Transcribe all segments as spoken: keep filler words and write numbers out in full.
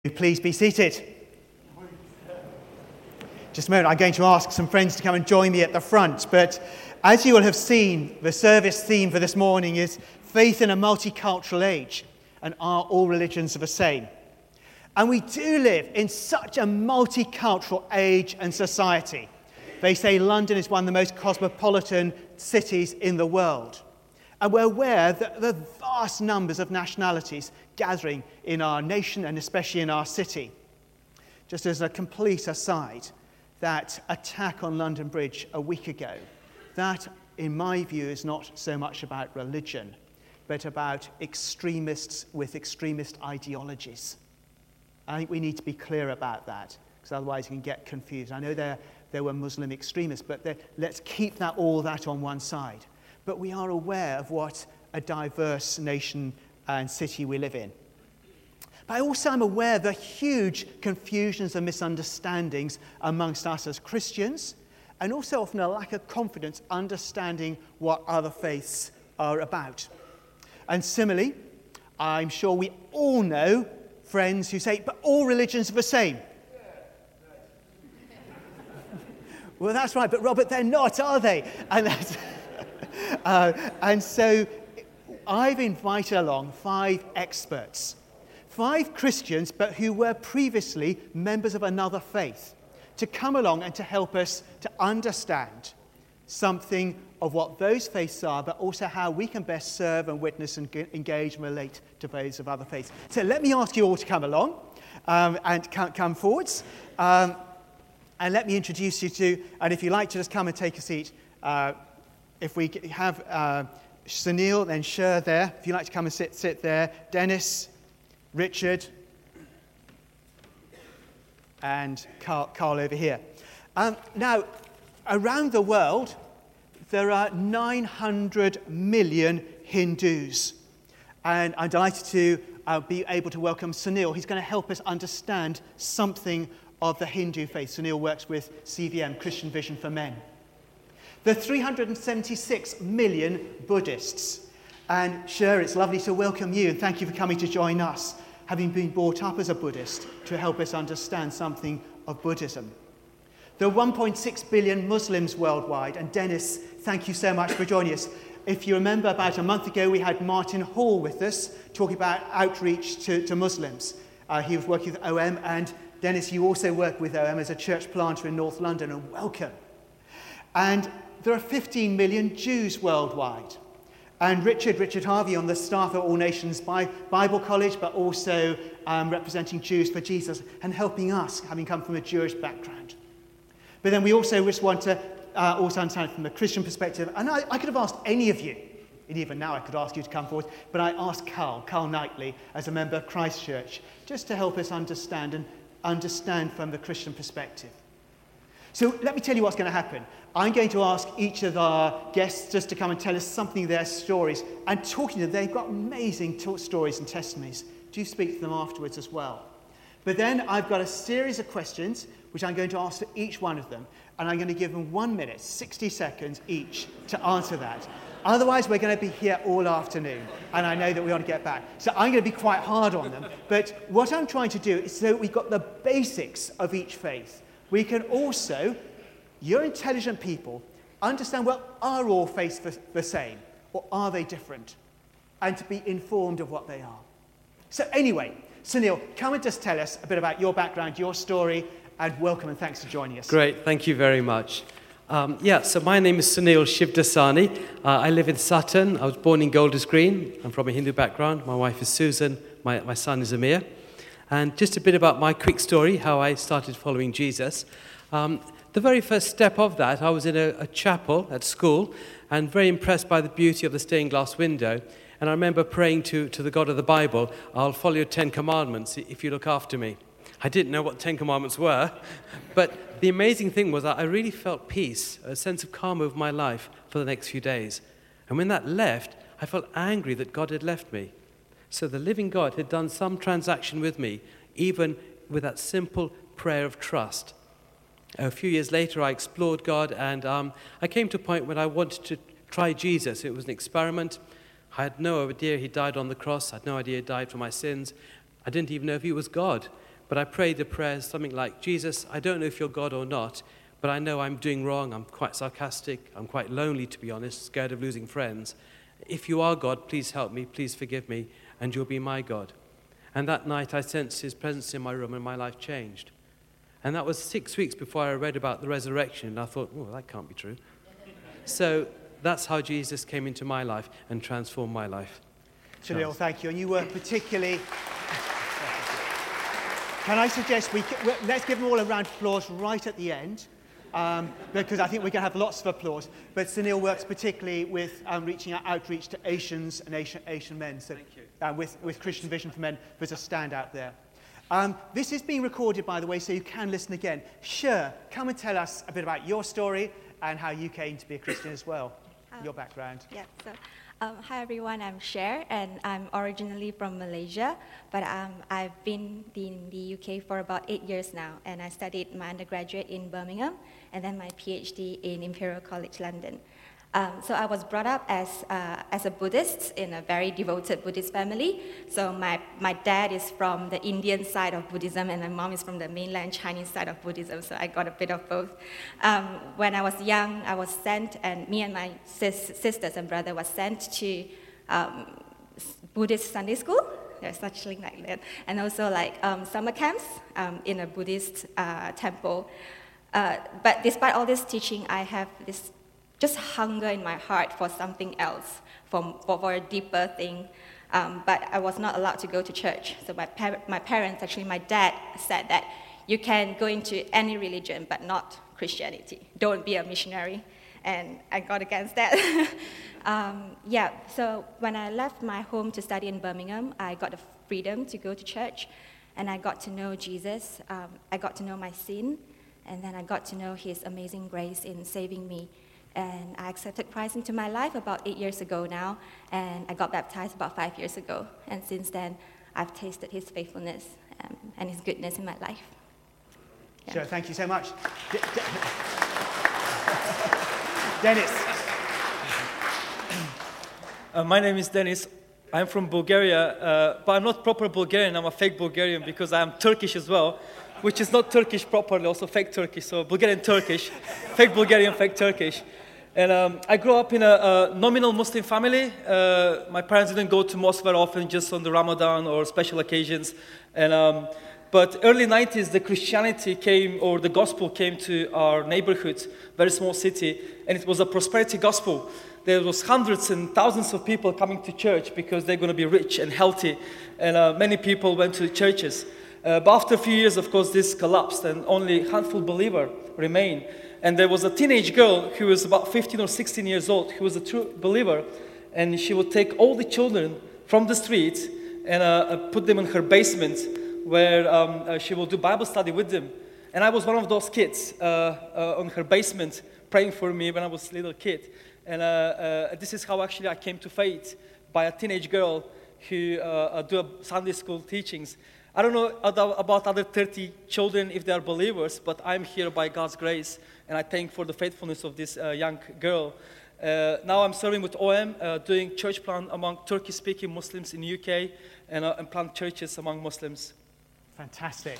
Please be seated. Just a moment, I'm going to ask some friends to come and join me at the front. But as you will have seen, the service theme for this morning is faith in a multicultural age, and are all religions the same? And we do live in such a multicultural age and society. They say London is one of the most cosmopolitan cities in the world. And we're aware that the vast numbers of nationalities gathering in our nation and especially in our city. Just as a complete aside, that attack on London Bridge a week ago, that, in my view, is not so much about religion, but about extremists with extremist ideologies. I think we need to be clear about that, because otherwise you can get confused. I know there, there were Muslim extremists, but let's keep that all that on one side. But we are aware of what a diverse nation and city we live in. But I also am aware of the huge confusions and misunderstandings amongst us as Christians, and also often a lack of confidence understanding what other faiths are about. And similarly, I'm sure we all know friends who say, but all religions are the same. Well, that's right, but Robert, they're not, are they? And that's... Uh, and so I've invited along five experts, five Christians, but who were previously members of another faith, to come along and to help us to understand something of what those faiths are, but also how we can best serve and witness and engage and relate to those of other faiths. So let me ask you all to come along um, and come forwards. Um, and let me introduce you to, and if you'd like to just come and take a seat, uh, If we have uh, Sunil, then Sher there. If you'd like to come and sit, sit there. Dennis, Richard, and Carl, Carl over here. Um, now, around the world, there are nine hundred million Hindus. And I'm delighted to uh, be able to welcome Sunil. He's going to help us understand something of the Hindu faith. Sunil works with C V M, Christian Vision for Men. There are three hundred seventy-six million Buddhists. And Sher, it's lovely to welcome you, and thank you for coming to join us, having been brought up as a Buddhist, to help us understand something of Buddhism. There are one point six billion Muslims worldwide, and Dennis, thank you so much for joining us. If you remember, about a month ago, we had Martin Hall with us, talking about outreach to, to Muslims. Uh, he was working with O M, and Dennis, you also work with O M as a church planter in North London, and welcome. And there are fifteen million Jews worldwide. And Richard, Richard Harvey, on the staff at All Nations Bible College, but also um, representing Jews for Jesus and helping us, having come from a Jewish background. But then we also just want to uh, also understand from the Christian perspective. And I, I could have asked any of you, and even now I could ask you to come forward, but I asked Carl, Carl Knightley, as a member of Christ Church, just to help us understand and understand from the Christian perspective. So let me tell you what's going to happen. I'm going to ask each of our guests just to come and tell us something of their stories. And talking to them, they've got amazing t- stories and testimonies. Do speak to them afterwards as well. But then I've got a series of questions which I'm going to ask to each one of them. And I'm going to give them one minute, sixty seconds each to answer that. Otherwise, we're going to be here all afternoon. And I know that we want to get back. So I'm going to be quite hard on them. But what I'm trying to do is so we've got the basics of each faith. We can also, you're intelligent people, understand, well, are all faiths the same, or are they different? And to be informed of what they are. So anyway, Sunil, come and just tell us a bit about your background, your story, and welcome and thanks for joining us. Great, thank you very much. Um, yeah, so my name is Sunil Shivdasani. Uh, I live in Sutton. I was born in Golders Green. I'm from a Hindu background. My wife is Susan. My, my son is Amir. And just a bit about my quick story, how I started following Jesus. Um, the very first step of that, I was in a, a chapel at school and very impressed by the beauty of the stained glass window. And I remember praying to, to the God of the Bible, I'll follow your Ten Commandments if you look after me. I didn't know what the Ten Commandments were, but the amazing thing was that I really felt peace, a sense of calm over my life for the next few days. And when that left, I felt angry that God had left me. So the living God had done some transaction with me, even with that simple prayer of trust. A few years later, I explored God, and um, I came to a point when I wanted to try Jesus. It was an experiment. I had no idea he died on the cross. I had no idea he died for my sins. I didn't even know if he was God. but I prayed a prayer, something like, Jesus, I don't know if you're God or not, but I know I'm doing wrong. I'm quite sarcastic. I'm quite lonely, to be honest, scared of losing friends. If you are God, please help me, please forgive me, and you'll be my God. And that night I sensed his presence in my room and my life changed. And that was six weeks before I read about the resurrection, and I thought, oh, that can't be true. So that's how Jesus came into my life and transformed my life. Sunil, thank you. And you were particularly... Can I suggest we let's give them all a round of applause right at the end, um, because I think we're going to have lots of applause. But Sunil works particularly with um, reaching out outreach to Asians and Asian, Asian men. So Thank you. Uh, with, with Christian Vision for Men, there's a standout there. Um, this is being recorded, by the way, so you can listen again. Sure, come and tell us a bit about your story and how you came to be a Christian as well, um, your background. Yeah, so um, hi everyone, I'm Cher, and I'm originally from Malaysia, but um, I've been in the U K for about eight years now, and I studied my undergraduate in Birmingham, and then my PhD in Imperial College London. Um, so I was brought up as uh, as a Buddhist in a very devoted Buddhist family. So my, my dad is from the Indian side of Buddhism and my mom is from the mainland Chinese side of Buddhism. So I got a bit of both. Um, when I was young, I was sent, and me and my sis, sisters and brother was sent to um, Buddhist Sunday school. There's such thing like that, and also like um, summer camps um, in a Buddhist uh, temple. Uh, but despite all this teaching, I have this just hunger in my heart for something else, for, for, for a deeper thing. Um, but I was not allowed to go to church. So my, par- my parents, actually my dad, said that you can go into any religion, but not Christianity. Don't be a missionary. And I got against that. um, yeah, so when I left my home to study in Birmingham, I got the freedom to go to church, and I got to know Jesus. Um, I got to know my sin, and then I got to know his amazing grace in saving me. And I accepted Christ into my life about eight years ago now, and I got baptized about five years ago. And since then, I've tasted his faithfulness um, and his goodness in my life. Yeah. Sure, thank you so much. De- De- Dennis. Uh, my name is Dennis. I'm from Bulgaria, uh, but I'm not proper Bulgarian. I'm a fake Bulgarian because I'm Turkish as well, which is not Turkish properly, also fake Turkish. So Bulgarian Turkish, fake Bulgarian, fake Turkish. And um, I grew up in a, a nominal Muslim family. Uh, my parents didn't go to mosque very often, just on the Ramadan or special occasions. And um, but early nineties, the Christianity came, or the gospel came to our neighborhood, very small city, and it was a prosperity gospel. There was hundreds and thousands of people coming to church because they're going to be rich and healthy, and uh, many people went to the churches. Uh, but after a few years, of course, this collapsed, and only a handful of believers remained. And there was a teenage girl who was about fifteen or sixteen years old, who was a true believer, and she would take all the children from the street and uh, put them in her basement, where um, uh, she will do Bible study with them. And I was one of those kids uh, uh, on her basement praying for me when I was a little kid. And uh, uh, this is how actually I came to faith, by a teenage girl who uh, uh, do Sunday school teachings. I don't know about other thirty children if they are believers, but I'm here by God's grace, and I thank for the faithfulness of this uh, young girl. Uh, now I'm serving with O M, uh, doing church plant among Turkish-speaking Muslims in the U K, and, uh, and plant churches among Muslims. Fantastic.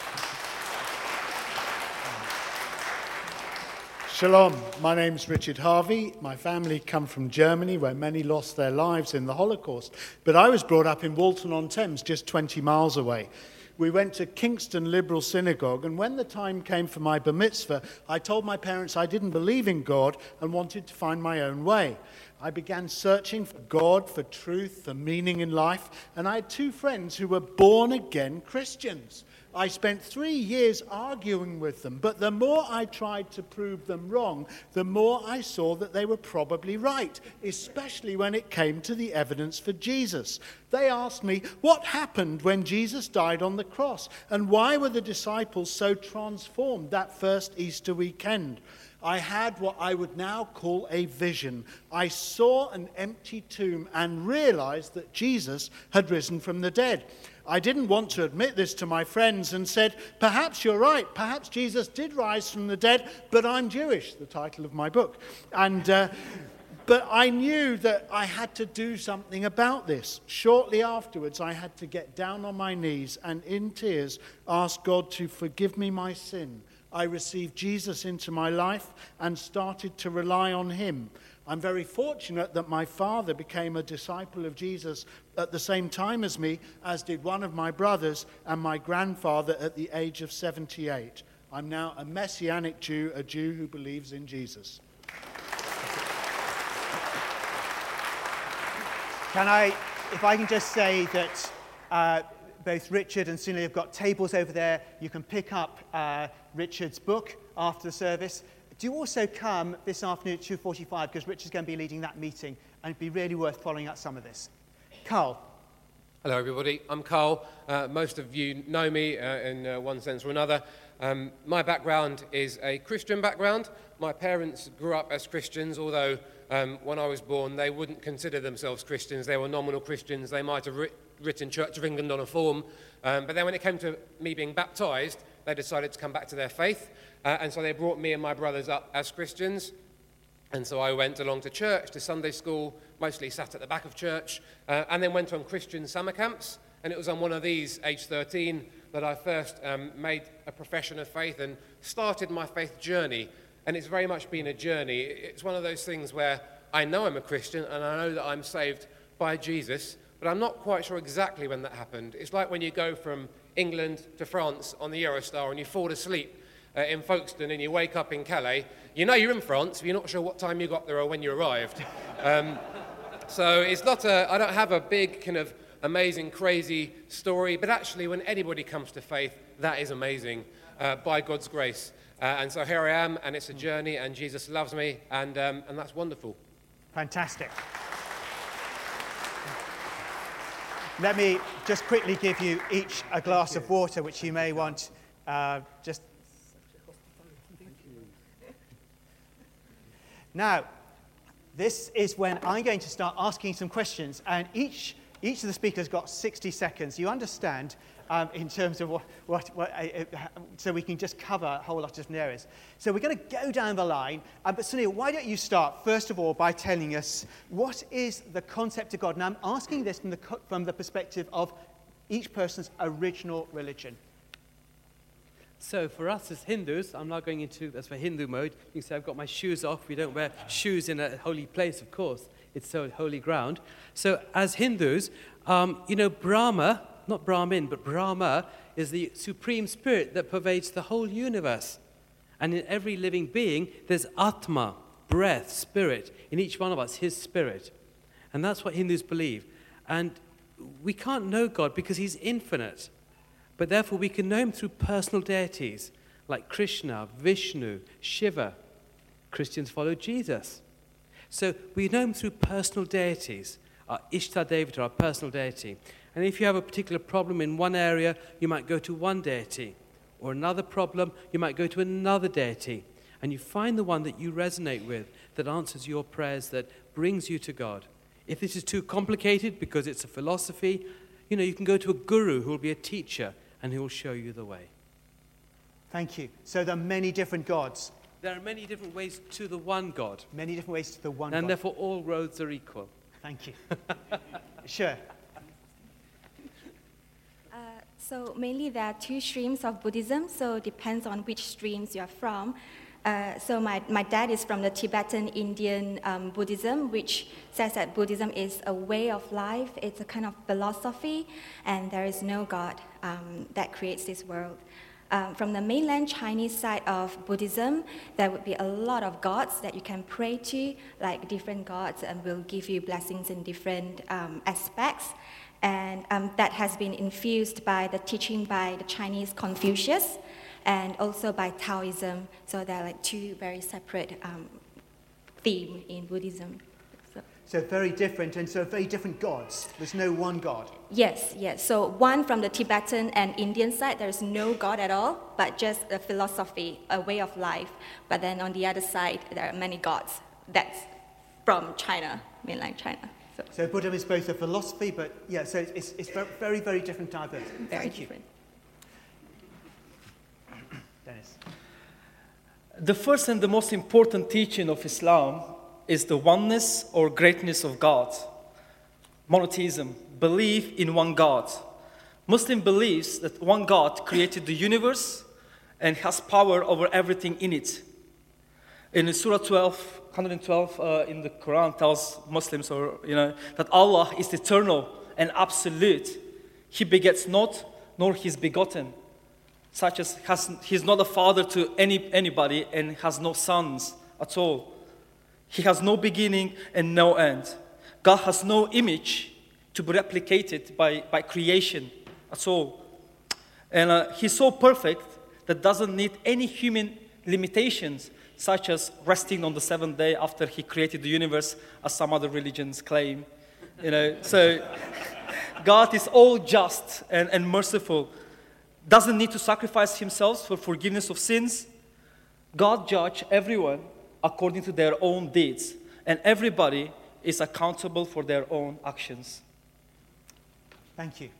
Shalom, my name's Richard Harvey. My family come from Germany, where many lost their lives in the Holocaust. But I was brought up in Walton-on-Thames, just twenty miles away. We went to Kingston Liberal Synagogue, and when the time came for my bar mitzvah, I told my parents I didn't believe in God and wanted to find my own way. I began searching for God, for truth, for meaning in life, and I had two friends who were born-again Christians. I spent three years arguing with them, but the more I tried to prove them wrong, the more I saw that they were probably right, especially when it came to the evidence for Jesus. They asked me, what happened when Jesus died on the cross, and why were the disciples so transformed that first Easter weekend? I had what I would now call a vision. I saw an empty tomb and realized that Jesus had risen from the dead. I didn't want to admit this to my friends and said, perhaps you're right, perhaps Jesus did rise from the dead, but I'm Jewish, the title of my book. And, uh, But I knew that I had to do something about this. Shortly afterwards, I had to get down on my knees and in tears ask God to forgive me my sin. I received Jesus into my life and started to rely on him. I'm very fortunate that my father became a disciple of Jesus at the same time as me, as did one of my brothers and my grandfather at the age of seventy-eight. I'm now a Messianic Jew, a Jew who believes in Jesus. Can I, if I can just say that uh, both Richard and Sunil have got tables over there. You can pick up uh, Richard's book after the service. Do also come this afternoon at two forty-five, because Richard's going to be leading that meeting, and it'd be really worth following up some of this. Carl. Hello, everybody. I'm Carl. Uh, most of you know me uh, in uh, one sense or another. Um, my background is a Christian background. My parents grew up as Christians, although um, when I was born, they wouldn't consider themselves Christians. They were nominal Christians. They might have writ- written Church of England on a form. Um, but then when it came to me being baptised, they decided to come back to their faith. Uh, and so they brought me and my brothers up as Christians. And so I went along to church, to Sunday school, mostly sat at the back of church, uh, and then went on Christian summer camps. And it was on one of these, age thirteen, that I first um, made a profession of faith and started my faith journey. And it's very much been a journey. It's one of those things where I know I'm a Christian and I know that I'm saved by Jesus, but I'm not quite sure exactly when that happened. It's like when you go from England to France on the Eurostar and you fall asleep uh, in Folkestone and you wake up in Calais. You know you're in France, but you're not sure what time you got there or when you arrived. Um, so it's not a, I don't have a big kind of amazing, crazy story, but actually when anybody comes to faith, that is amazing uh, by God's grace. Uh, and so here I am, and it's a journey, and Jesus loves me, and, um, and that's wonderful. Fantastic. Let me just quickly give you each a glass of water, which you may want uh, just... Now, this is when I'm going to start asking some questions, and each each of the speakers got sixty seconds. You understand, um, in terms of what, what, what uh, uh, so we can just cover a whole lot of different areas. So we're going to go down the line, uh, but Sunil, why don't you start, first of all, by telling us what is the concept of God? And I'm asking this from the, from the perspective of each person's original religion. So for us as Hindus, I'm now going into, that's for Hindu mode. You can say I've got my shoes off. We don't wear shoes in a holy place, of course. It's so holy ground. So as Hindus, um, you know, Brahma, not Brahmin, but Brahma is the supreme spirit that pervades the whole universe. And in every living being, there's Atma, breath, spirit. In each one of us, his spirit. And that's what Hindus believe. And we can't know God because he's infinite. But therefore, we can know him through personal deities like Krishna, Vishnu, Shiva. Christians follow Jesus. So we know him through personal deities. Our Ishta Devata, our personal deity. And if you have a particular problem in one area, you might go to one deity. Or another problem, you might go to another deity. And you find the one that you resonate with, that answers your prayers, that brings you to God. If this is too complicated because it's a philosophy, you know, you can go to a guru who will be a teacher and who will show you the way. Thank you. So there are many different gods. There are many different ways to the one God. Many different ways to the one and God. therefore all roads are equal. Thank you. Sure. Uh, so mainly there are two streams of Buddhism, so it depends on which streams you're from. Uh, so my, my dad is from the Tibetan Indian um, Buddhism, which says that Buddhism is a way of life, it's a kind of philosophy, and there is no God um, that creates this world. Um, from the mainland Chinese side of Buddhism, there would be a lot of gods that you can pray to, like different gods, and will give you blessings in different um, aspects. And um, that has been infused by the teaching by the Chinese Confucius, and also by Taoism. So they're like two very separate um, themes in Buddhism. So. so very different, and so very different gods. There's no one God. Yes, yes. So one from the Tibetan and Indian side, there's no God at all, but just a philosophy, a way of life. But then on the other side, there are many gods. That's from China, mainland China. So, so Buddhism is both a philosophy, but yeah, so it's, it's very, very different type of. Very Thank different. You. Dennis. The first and the most important teaching of Islam is the oneness or greatness of God. Monotheism, belief in one God. Muslim believes that one God created the universe and has power over everything in it. In Surah twelve, one twelve uh, in the Quran tells Muslims, or you know, that Allah is eternal and absolute. He begets not, nor he is begotten, such as has, he is not a father to any anybody and has no sons at all. He has no beginning and no end. God has no image to be replicated by, by creation at all. And uh, he's so perfect that doesn't need any human limitations, such as resting on the seventh day after he created the universe, as some other religions claim. You know, so God is all just and, and merciful, doesn't need to sacrifice himself for forgiveness of sins. God judges everyone according to their own deeds, and everybody is accountable for their own actions. Thank you.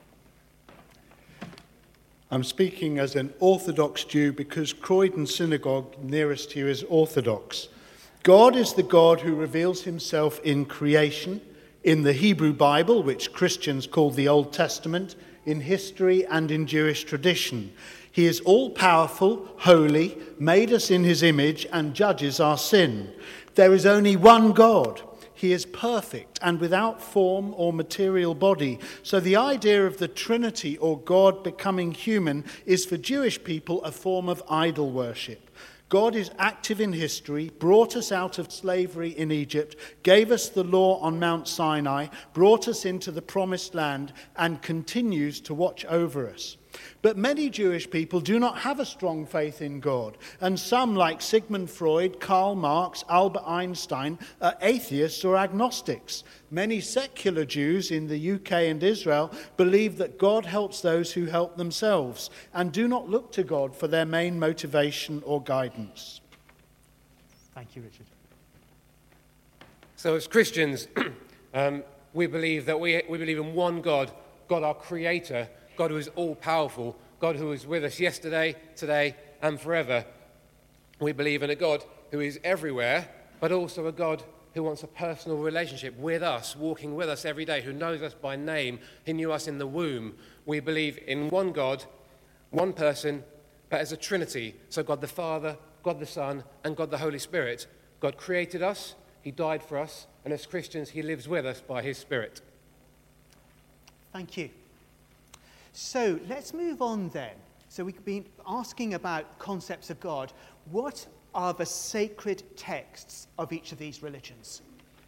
I'm speaking as an Orthodox Jew because Croydon Synagogue, nearest to you, is Orthodox. God is the God who reveals himself in creation, in the Hebrew Bible, which Christians call the Old Testament, in history and in Jewish tradition. He is all-powerful, holy, made us in his image, and judges our sin. There is only one God. He is perfect and without form or material body. So the idea of the Trinity, or God becoming human, is for Jewish people a form of idol worship. God is active in history, brought us out of slavery in Egypt, gave us the law on Mount Sinai, brought us into the promised land, and continues to watch over us. But many Jewish people do not have a strong faith in God, and some, like Sigmund Freud, Karl Marx, Albert Einstein, are atheists or agnostics. Many secular Jews in the U K and Israel believe that God helps those who help themselves, and do not look to God for their main motivation or guidance. Thank you, Richard. So as Christians, um, we believe that we, we believe in one God, God our Creator, God who is all-powerful, God who is with us yesterday, today, and forever. We believe in a God who is everywhere, but also a God who wants a personal relationship with us, walking with us every day, who knows us by name. He knew us in the womb. We believe in one God, one person, but as a Trinity. So God the Father, God the Son, and God the Holy Spirit. God created us, he died for us, and as Christians, he lives with us by his Spirit. Thank you. So let's move on then. So we've been asking about concepts of God. What are the sacred texts of each of these religions?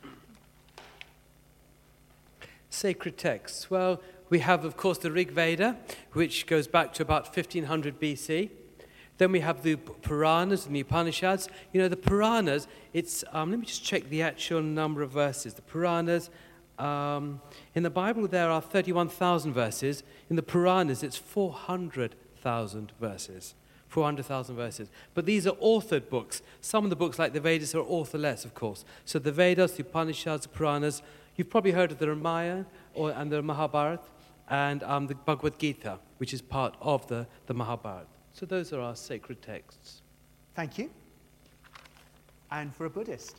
Sacred texts. Well, we have, of course, the Rig Veda, which goes back to about fifteen hundred B C. Then we have the Puranas and the Upanishads. You know, the Puranas, it's, um, let me just check the actual number of verses. The Puranas, um, in the Bible there are thirty-one thousand verses. In the Puranas, it's four hundred thousand verses. four hundred thousand verses. But these are authored books. Some of the books, like the Vedas, are authorless, of course. So the Vedas, the Upanishads, the Puranas, you've probably heard of the Ramayana or, and the Mahabharata, and um, the Bhagavad Gita, which is part of the, the Mahabharata. So those are our sacred texts. Thank you. And for a Buddhist?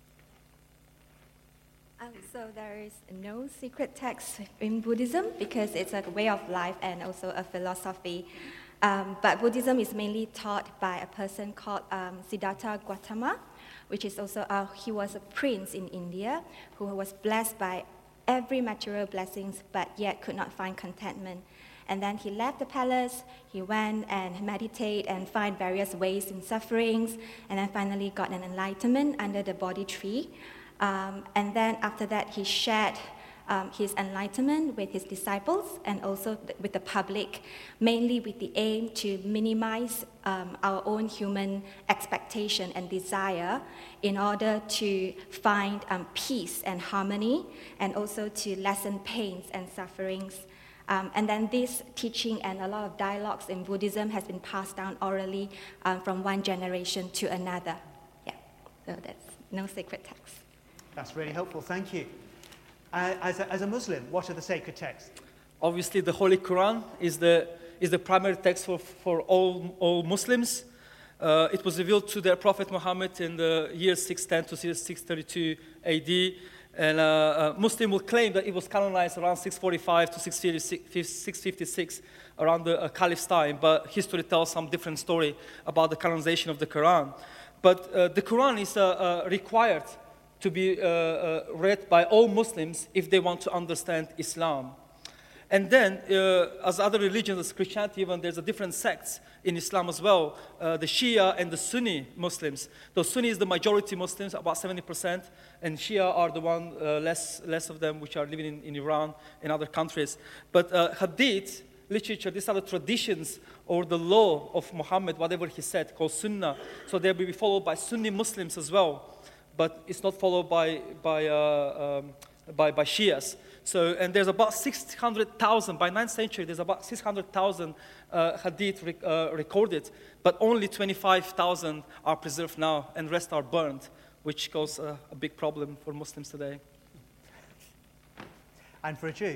Um, so there is no secret text in Buddhism because it's a way of life and also a philosophy. Um, but Buddhism is mainly taught by a person called um, Siddhartha Gautama, which is also, uh, he was a prince in India who was blessed by every material blessings but yet could not find contentment. And then he left the palace, he went and meditated and find various ways in sufferings, and then finally got an enlightenment under the Bodhi tree. Um, and then after that, he shared um, his enlightenment with his disciples and also th- with the public, mainly with the aim to minimize um, our own human expectation and desire in order to find um, peace and harmony, and also to lessen pains and sufferings. Um, and then this teaching and a lot of dialogues in Buddhism has been passed down orally um, from one generation to another. Yeah, so that's no sacred text. That's really helpful, thank you. Uh, as, a, as a Muslim, what are the sacred texts? Obviously, the Holy Quran is the, is the primary text for, for all, all Muslims. Uh, it was revealed to their prophet Muhammad in the year six ten to six thirty-two A D. And uh, uh, Muslim will claim that it was canonized around six forty-five to six fifty-six, around the uh, Caliph's time. But history tells some different story about the canonization of the Quran. But uh, the Quran is uh, uh, required to be uh, uh, read by all Muslims if they want to understand Islam. And then, uh, as other religions, as Christianity, even there's a different sects in Islam as well, uh, the Shia and the Sunni Muslims. The Sunni is the majority Muslims, about seventy percent, and Shia are the one, uh, less, less of them, which are living in, in Iran and other countries. But uh, Hadith literature, these are the traditions or the law of Muhammad, whatever he said, called Sunnah. So they will be followed by Sunni Muslims as well, but it's not followed by, by, uh, um, by, by Shias. So, and there's about six hundred thousand, by ninth century, there's about six hundred thousand uh, hadith rec uh, recorded, but only twenty-five thousand are preserved now, and rest are burned, which causes uh, a big problem for Muslims today. And for a Jew?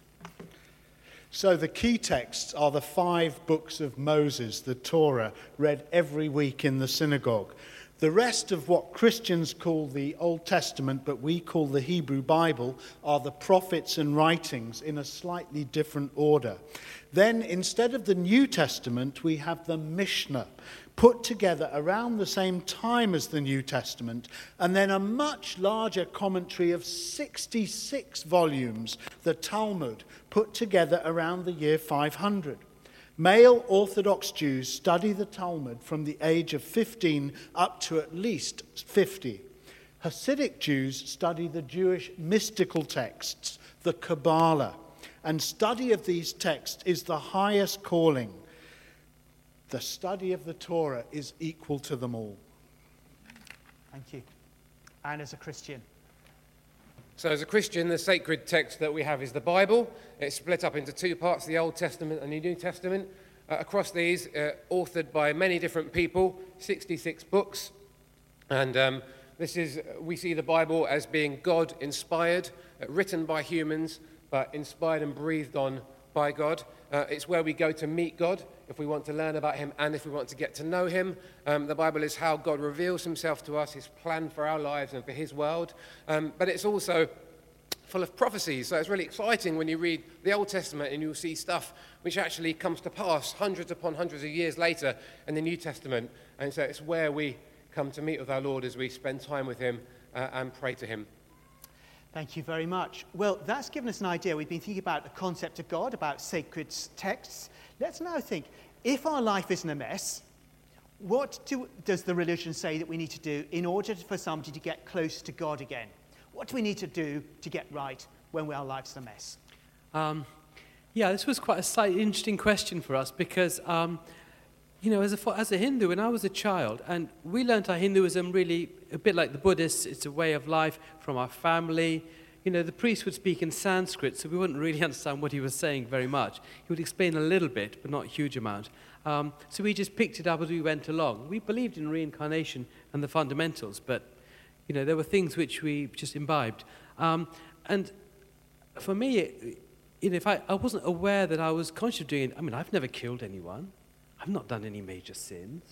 So the key texts are the five books of Moses, the Torah, read every week in the synagogue. The rest of what Christians call the Old Testament, but we call the Hebrew Bible, are the prophets and writings in a slightly different order. Then, instead of the New Testament, we have the Mishnah, put together around the same time as the New Testament, and then a much larger commentary of sixty-six volumes, the Talmud, put together around the year five hundred. Male Orthodox Jews study the Talmud from the age of fifteen up to at least fifty. Hasidic Jews study the Jewish mystical texts, the Kabbalah, and study of these texts is the highest calling. The study of the Torah is equal to them all. Thank you. And as a Christian? So as a Christian, the sacred text that we have is the Bible. It's split up into two parts, the Old Testament and the New Testament. Uh, across these, uh, authored by many different people, sixty-six books. And um, this is, we see the Bible as being God-inspired, uh, written by humans, but inspired and breathed on by God. Uh, it's where we go to meet God if we want to learn about him and if we want to get to know him. Um, the Bible is how God reveals himself to us, his plan for our lives and for his world. Um, but it's also full of prophecies. So it's really exciting when you read the Old Testament and you'll see stuff which actually comes to pass hundreds upon hundreds of years later in the New Testament. And so it's where we come to meet with our Lord as we spend time with him uh, and pray to him. Thank you very much. Well, that's given us an idea. We've been thinking about the concept of God, about sacred texts. Let's now think, if our life isn't a mess, what do, does the religion say that we need to do in order for somebody to get close to God again? What do we need to do to get right when our life's a mess? Um, yeah, this was quite a slightly interesting question for us because, um, you know, as a, as a Hindu, when I was a child, and we learnt our Hinduism really a bit like the Buddhists, it's a way of life from our family. You know, the priest would speak in Sanskrit, so we wouldn't really understand what he was saying very much. He would explain a little bit, but not a huge amount. Um, so we just picked it up as we went along. We believed in reincarnation and the fundamentals, but, you know, there were things which we just imbibed. Um, and for me, it, you know, if I, I wasn't aware that I was conscious of doing it, I mean, I've never killed anyone. I've not done any major sins.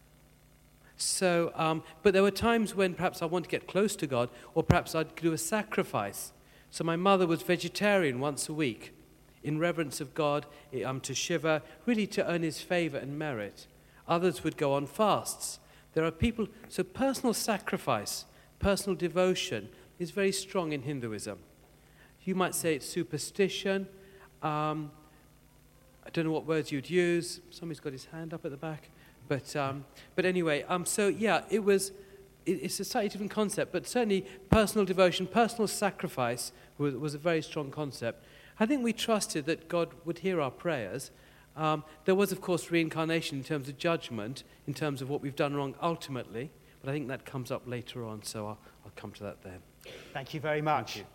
So, um, but there were times when perhaps I wanted to get close to God, or perhaps I'd do a sacrifice. So my mother was vegetarian once a week, in reverence of God, um, to Shiva, really to earn his favor and merit. Others would go on fasts. There are people, so personal sacrifice, personal devotion is very strong in Hinduism. You might say it's superstition. Um, I don't know what words you'd use. Somebody's got his hand up at the back. But um, but anyway, um, so yeah, it was, it, it's a slightly different concept, but certainly personal devotion, personal sacrifice was, was a very strong concept. I think we trusted that God would hear our prayers. Um, there was, of course, reincarnation in terms of judgment, in terms of what we've done wrong ultimately, but I think that comes up later on, so I'll, I'll come to that then. Thank you very much. Thank you.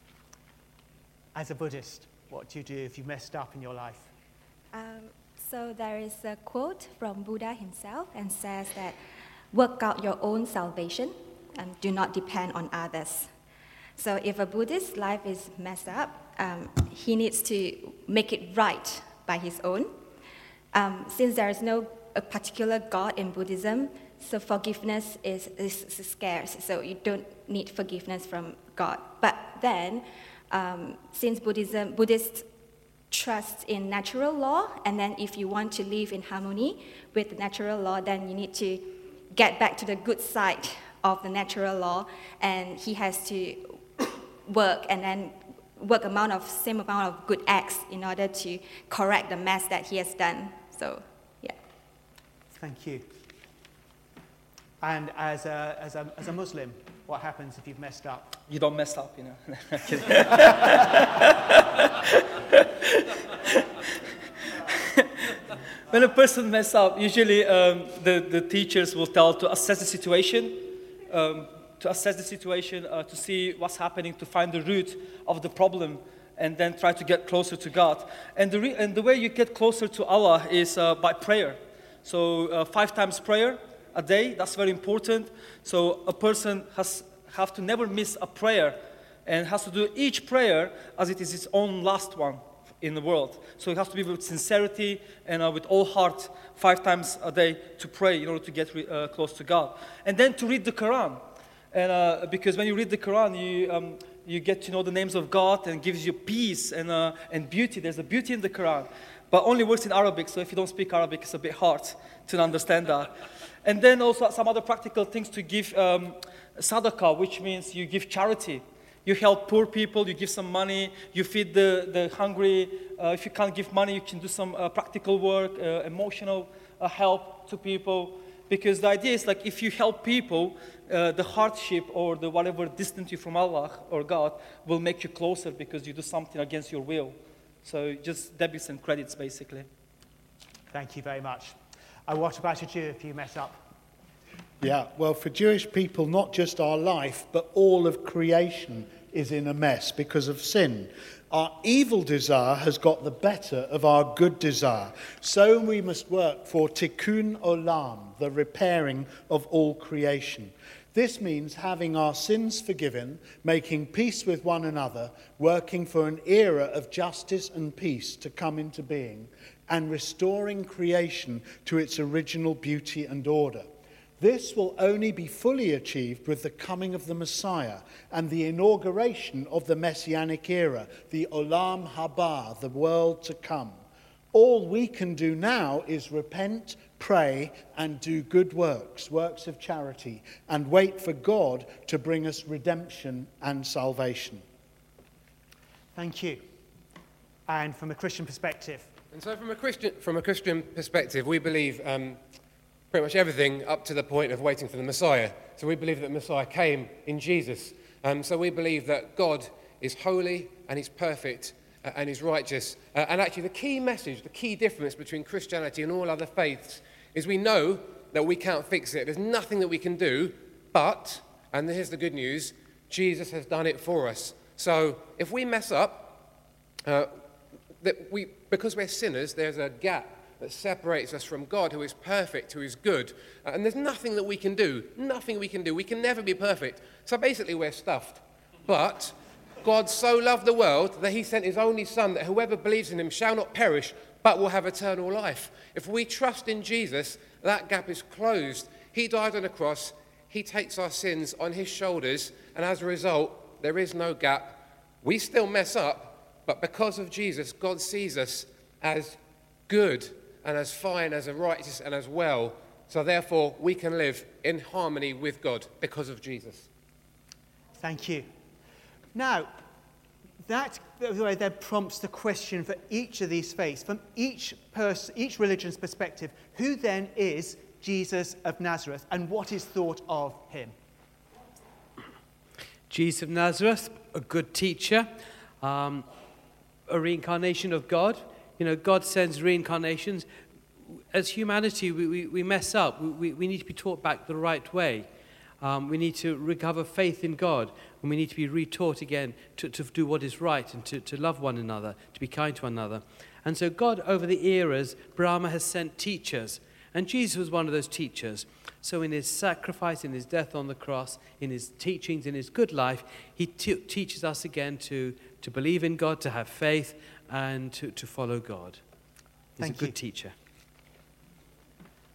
As a Buddhist, what do you do if you messed up in your life? Um, so there is a quote from Buddha himself and says that work out your own salvation and do not depend on others. So if a Buddhist's life is messed up, um, he needs to make it right by his own. Um, since there is no a particular god in Buddhism, so forgiveness is, is, is scarce, so you don't need forgiveness from God. But then, um, since Buddhism, Buddhists trust in natural law, and then if you want to live in harmony with the natural law, then you need to get back to the good side of the natural law, and he has to work and then work amount of same amount of good acts in order to correct the mess that he has done. So, yeah. Thank you. And as a, as a, as a Muslim, what happens if you've messed up? You don't mess up, you know. When a person messes up, usually um, the, the teachers will tell to assess the situation, um, to assess the situation, uh, to see what's happening, to find the root of the problem, and then try to get closer to God. And the, re- and the way you get closer to Allah is uh, by prayer. So uh, five times prayer a day, that's very important. So a person has have to never miss a prayer and has to do each prayer as it is its own last one in the world. So it has to be with sincerity and uh, with all heart five times a day to pray in order to get re- uh, close to God. And then to read the Quran. And uh, because when you read the Quran, you um, you get to know the names of God and gives you peace and uh, and beauty. There's a beauty in the Quran, but only works in Arabic. So if you don't speak Arabic, it's a bit hard to understand that. And then also some other practical things to give um, sadaqah, which means you give charity. You help poor people, you give some money, you feed the, the hungry. Uh, if you can't give money, you can do some uh, practical work, uh, emotional uh, help to people. Because the idea is like if you help people, uh, the hardship or the whatever distance you from Allah or God will make you closer because you do something against your will. So just debits and credits, basically. Thank you very much. Uh, what about a Jew if you mess up? Yeah, well, for Jewish people, not just our life, but all of creation is in a mess because of sin. Our evil desire has got the better of our good desire. So we must work for tikkun olam, the repairing of all creation. This means having our sins forgiven, making peace with one another, working for an era of justice and peace to come into being, and restoring creation to its original beauty and order. This will only be fully achieved with the coming of the Messiah and the inauguration of the Messianic era, the Olam Haba, the world to come. All we can do now is repent, pray, and do good works, works of charity, and wait for God to bring us redemption and salvation. Thank you. And from a Christian perspective? And so from a Christian, from a Christian perspective, we believe um, pretty much everything up to the point of waiting for the Messiah. So we believe that the Messiah came in Jesus. Um, so we believe that God is holy and he's perfect uh, and he's righteous. Uh, and actually the key message, the key difference between Christianity and all other faiths is we know that we can't fix it. There's nothing that we can do, but, and here's the good news, Jesus has done it for us. So if we mess up, uh, that we, because we're sinners, there's a gap that separates us from God, who is perfect, who is good. Uh, and there's nothing that we can do, nothing we can do. We can never be perfect. So basically we're stuffed. But God so loved the world that he sent his only son, that whoever believes in him shall not perish, but will have eternal life. If we trust in Jesus, that gap is closed. He died on the cross. He takes our sins on his shoulders. And as a result, there is no gap. We still mess up. But because of Jesus, God sees us as good and as fine, as righteous and as well. So therefore, we can live in harmony with God because of Jesus. Thank you. Now, that then prompts the question for each of these faiths, from each person, each religion's perspective, who then is Jesus of Nazareth and what is thought of him? Jesus of Nazareth, a good teacher, um, a reincarnation of God. You know, God sends reincarnations. As humanity, we, we, we mess up. We, we need to be taught back the right way. Um, we need to recover faith in God. And we need to be retaught again to, to do what is right and to, to love one another, to be kind to one another. And so God, over the eras, Brahma has sent teachers. And Jesus was one of those teachers. So in his sacrifice, in his death on the cross, in his teachings, in his good life, he t- teaches us again to, to believe in God, to have faith, and to, to follow God. He's Thank a good you. teacher.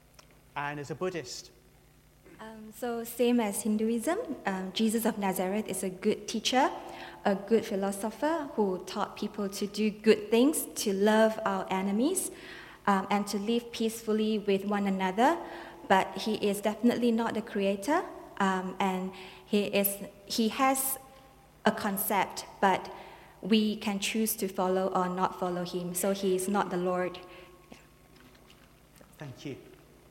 and as a Buddhist? Um, so same as Hinduism, um, Jesus of Nazareth is a good teacher, a good philosopher who taught people to do good things, to love our enemies, um, and to live peacefully with one another. But he is definitely not the creator, um, and he is he has a concept, but we can choose to follow or not follow him. So he is not the Lord. Thank you.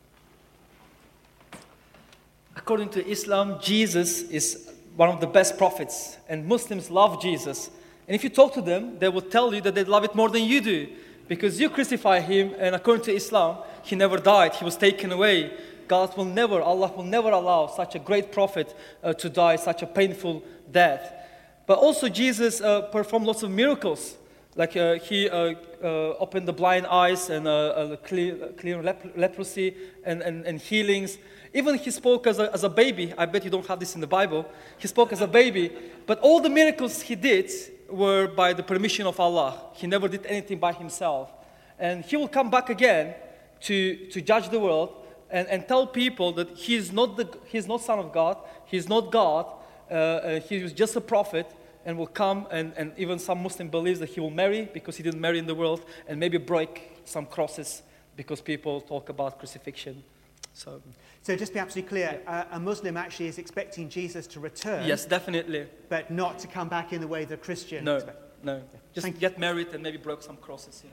According to Islam, Jesus is one of the best prophets, and Muslims love Jesus. And if you talk to them, they will tell you that they love it more than you do, because you crucify him, and according to Islam, he never died, he was taken away. God will never, Allah will never allow such a great prophet uh, to die such a painful death. But also Jesus uh, performed lots of miracles, like uh, he uh, uh, opened the blind eyes and uh, uh, clear, clear lep- leprosy and, and, and healings. Even he spoke as a, as a baby. I bet you don't have this in the Bible. He spoke as a baby. But all the miracles he did were by the permission of Allah. He never did anything by himself. And he will come back again to, to judge the world and, and tell people that he is not the he is not Son of God, he is not God, uh, uh, he was just a prophet, and will come, and, and even some Muslim believes that he will marry because he didn't marry in the world, and maybe break some crosses because people talk about crucifixion. So, so just to be absolutely clear, yeah. uh, a Muslim actually is expecting Jesus to return. Yes, definitely. But not to come back in the way the Christian No, expects. no. Just Thank get married and maybe break some crosses, you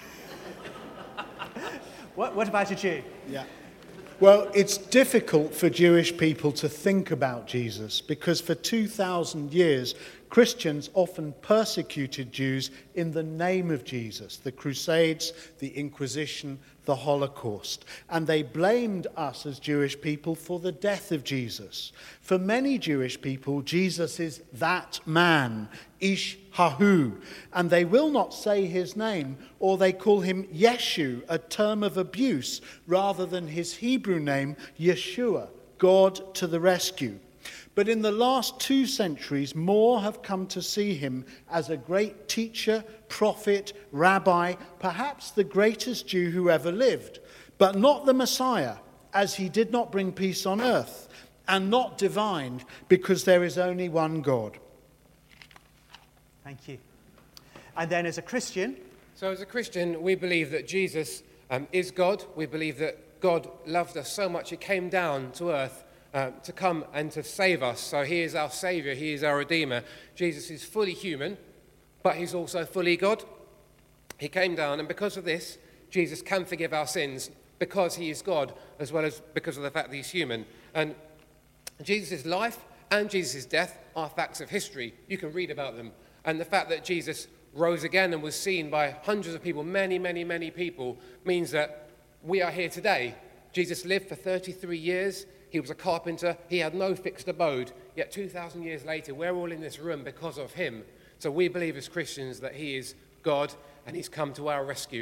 know. what, what about a Jew? Yeah. Well, it's difficult for Jewish people to think about Jesus because for two thousand years, Christians often persecuted Jews in the name of Jesus, the Crusades, the Inquisition, the Holocaust. And they blamed us as Jewish people for the death of Jesus. For many Jewish people, Jesus is that man, Ish Hahu, and they will not say his name, or they call him Yeshu, a term of abuse, rather than his Hebrew name, Yeshua, God to the rescue. But in the last two centuries, more have come to see him as a great teacher, prophet, rabbi, perhaps the greatest Jew who ever lived, but not the Messiah, as he did not bring peace on earth, and not divine, because there is only one God. Thank you. And then as a Christian? So as a Christian, we believe that Jesus um, is God. We believe that God loved us so much, he came down to earth Uh, to come and to save us. So he is our Saviour, he is our Redeemer. Jesus is fully human, but he's also fully God. He came down, and because of this, Jesus can forgive our sins because he is God, as well as because of the fact that he's human. And Jesus' life and Jesus' death are facts of history. You can read about them. And the fact that Jesus rose again and was seen by hundreds of people, many, many, many people, means that we are here today. Jesus lived for thirty-three years. He was a carpenter. He had no fixed abode. Yet two thousand years later, we're all in this room because of him. So we believe as Christians that he is God and he's come to our rescue.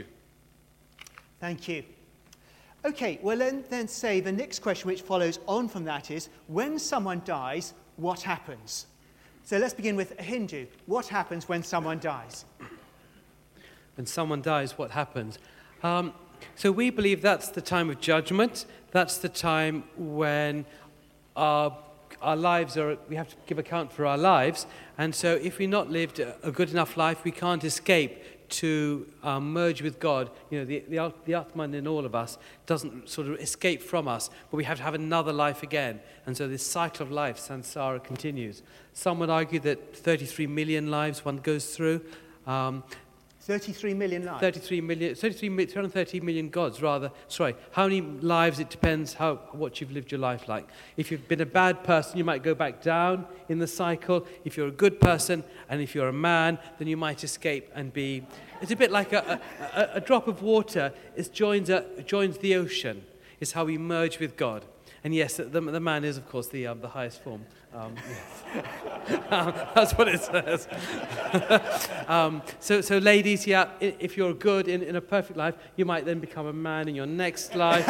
Thank you. Okay, well then, then say the next question which follows on from that is, when someone dies, what happens? So let's begin with a Hindu. What happens when someone dies? When someone dies, what happens? Um, so we believe that's the time of judgment. That's the time when our, our lives are, we have to give account for our lives. And so if we've not lived a good enough life, we can't escape to um, merge with God. You know, the, the, the Atman in all of us doesn't sort of escape from us, but we have to have another life again. And so this cycle of life, samsara, continues. Some would argue that thirty-three million lives one goes through. Um, thirty-three million lives? thirty-three million, thirty-three, three hundred thirty million gods, rather. Sorry, how many lives, it depends how what you've lived your life like. If you've been a bad person, you might go back down in the cycle. If you're a good person, and if you're a man, then you might escape and be... It's a bit like a, a, a drop of water. It joins, a, joins the ocean. It's how we merge with God. And yes, the, the man is, of course, the, um, the highest form. Um, yes. um, that's what it says. um, so, so, ladies, yeah, if you're good in, in a perfect life, you might then become a man in your next life.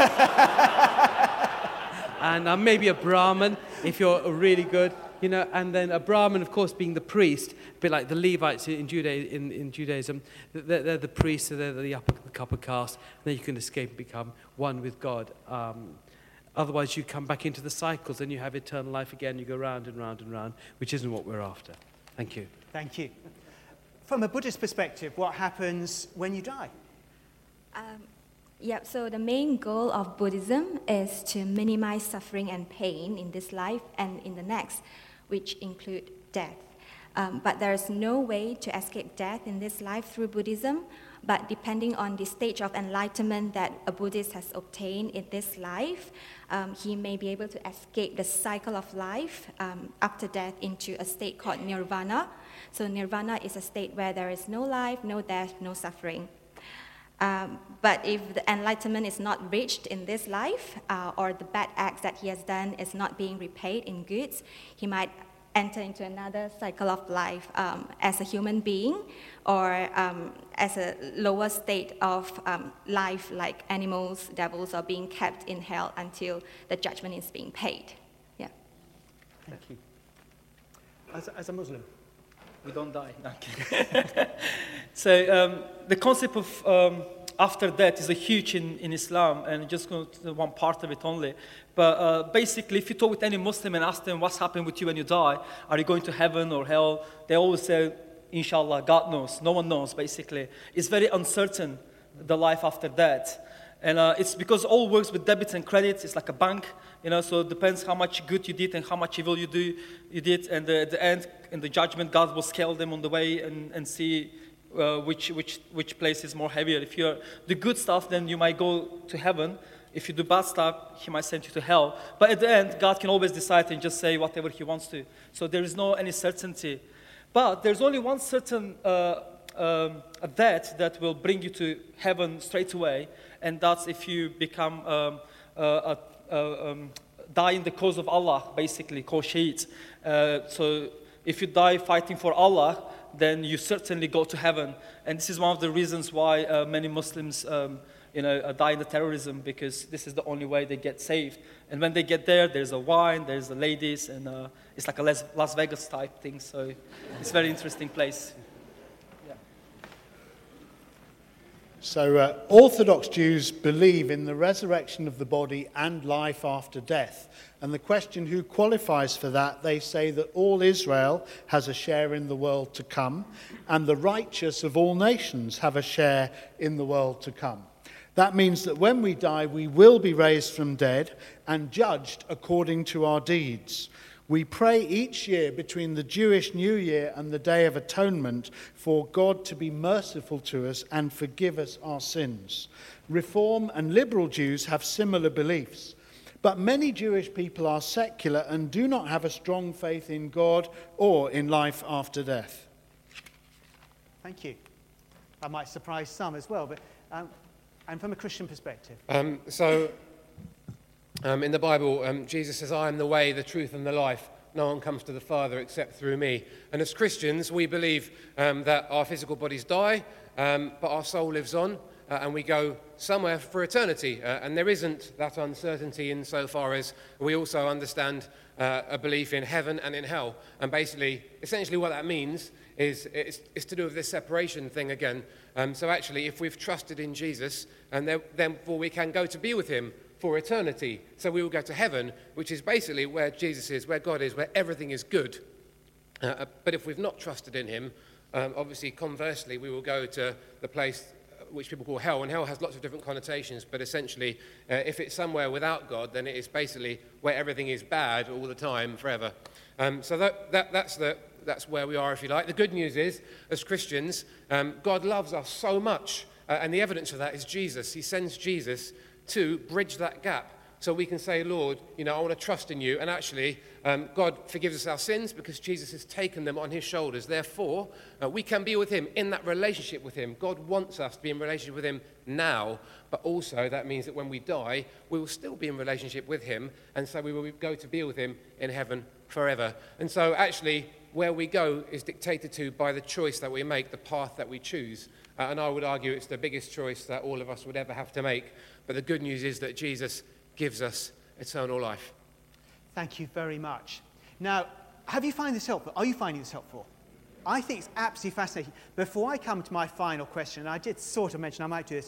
and uh, maybe a Brahmin if you're really good. You know, and then a Brahmin, of course, being the priest, a bit like the Levites in, Juda- in, in Judaism, they're, they're the priests, so they're the upper, the upper caste, and then you can escape and become one with God. Um, Otherwise, you come back into the cycles and you have eternal life again. You go round and round and round, which isn't what we're after. Thank you. Thank you. From a Buddhist perspective, what happens when you die? Um, Yep, so the main goal of Buddhism is to minimize suffering and pain in this life and in the next, which include death. Um, but there is no way to escape death in this life through Buddhism, but depending on the stage of enlightenment that a Buddhist has obtained in this life, um, he may be able to escape the cycle of life um, after death into a state called nirvana. So nirvana is a state where there is no life, no death, no suffering. Um, but if the enlightenment is not reached in this life, uh, or the bad acts that he has done is not being repaid in goods, he might enter into another cycle of life um, as a human being, or um, as a lower state of um, life, like animals, devils, are being kept in hell until the judgment is being paid. Yeah. Thank you. As, as a Muslim? We don't die. No, I'm kidding. So um, the concept of um, after death is a huge in, in Islam, and just go to one part of it only. But uh, basically, if you talk with any Muslim and ask them what's happening with you when you die, are you going to heaven or hell? They always say, Inshallah, God knows. No one knows, basically. It's very uncertain, the life after death. And uh, it's because all works with debits and credits. It's like a bank, you know, so it depends how much good you did and how much evil you do, you did. And uh, at the end, in the judgment, God will scale them on the way and, and see uh, which, which, which place is more heavier. If you're the good stuff, then you might go to heaven. If you do bad stuff, he might send you to hell. But at the end, God can always decide and just say whatever he wants to. So there is no any certainty. But there's only one certain uh, um, a death that will bring you to heaven straight away, and that's if you become um, uh, uh, um, die in the cause of Allah, basically, called shaheed. Uh, so if you die fighting for Allah, then you certainly go to heaven. And this is one of the reasons why uh, many Muslims um, you know, uh, die in the terrorism, because this is the only way they get saved. And when they get there, there's a wine, there's the ladies, and uh, it's like a Las, Las Vegas type thing. So it's a very interesting place. So uh, Orthodox Jews believe in the resurrection of the body and life after death. And the question who qualifies for that, they say that all Israel has a share in the world to come, and the righteous of all nations have a share in the world to come. That means that when we die, we will be raised from dead and judged according to our deeds. We pray each year between the Jewish New Year and the Day of Atonement for God to be merciful to us and forgive us our sins. Reform and liberal Jews have similar beliefs, but many Jewish people are secular and do not have a strong faith in God or in life after death. Thank you. That might surprise some as well, but um, and from a Christian perspective. Um, so... Um, in the Bible, um, Jesus says, I am the way, the truth, and the life. No one comes to the Father except through me. And as Christians, we believe um, that our physical bodies die, um, but our soul lives on, uh, and we go somewhere for eternity. Uh, and there isn't that uncertainty insofar as we also understand uh, a belief in heaven and in hell. And basically, essentially what that means is it's, it's to do with this separation thing again. Um, so actually, if we've trusted in Jesus, and then, then we can go to be with him for eternity. So we will go to heaven, which is basically where Jesus is, where God is, where everything is good. Uh, but if we've not trusted in him, um, obviously, conversely, we will go to the place which people call hell. And hell has lots of different connotations, but essentially, uh, if it's somewhere without God, then it is basically where everything is bad all the time, forever. Um, so that, that, that's, the, that's where we are, if you like. The good news is, as Christians, um, God loves us so much, uh, and the evidence of that is Jesus. He sends Jesus to bridge that gap, so we can say, Lord, you know, I want to trust in you. And actually, um, God forgives us our sins because Jesus has taken them on his shoulders. Therefore, uh, we can be with him in that relationship with him. God wants us to be in relationship with him now, but also that means that when we die, we will still be in relationship with him, and so we will go to be with him in heaven forever. And so actually, where we go is dictated to by the choice that we make, the path that we choose. Uh, and I would argue it's the biggest choice that all of us would ever have to make. But the good news is that Jesus gives us eternal life. Thank you very much. Now, have you found this helpful? Are you finding this helpful? I think it's absolutely fascinating. Before I come to my final question, and I did sort of mention I might do this,